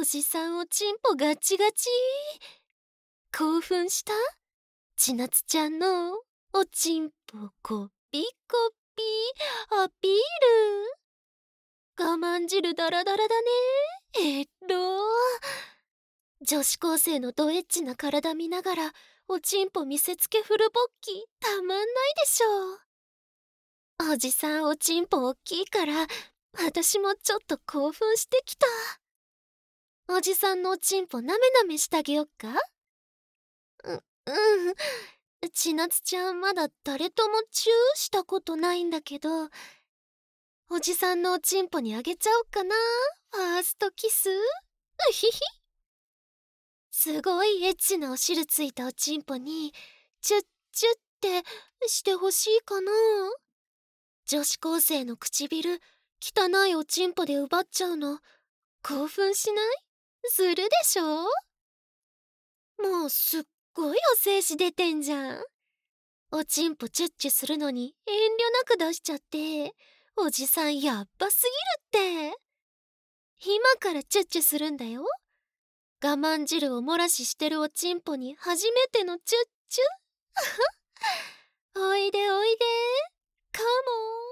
おじさんおちんぽガチガチ。興奮した？ちなつちゃんのおちんぽコピコピアピール。我慢汁ダラダラだね。女子高生のドエッチな体見ながらおちんぽ見せつけフルボッキたまんないでしょ。おじさんおちんぽおっきいから私もちょっと興奮してきた。おじさんのおちんぽなめなめしてあげよっか。うん。ちなつちゃんまだ誰ともチューしたことないんだけど、おじさんのおちんぽにあげちゃおっかな。ファーストキス。うひひ。すごいエッチなお汁ついたおちんぽにチュッチュッってしてほしいかな。女子高生の唇汚いおちんぽで奪っちゃうの興奮しない？するでしょ？もうすっごいお精子出てんじゃん。おちんぽチュッチュするのに遠慮なく出しちゃって、おじさんやっばすぎるって。今からチュッチュするんだよ。我慢汁を漏らししてるおちんぽに初めてのチュッチュ。おいでおいで。カモン。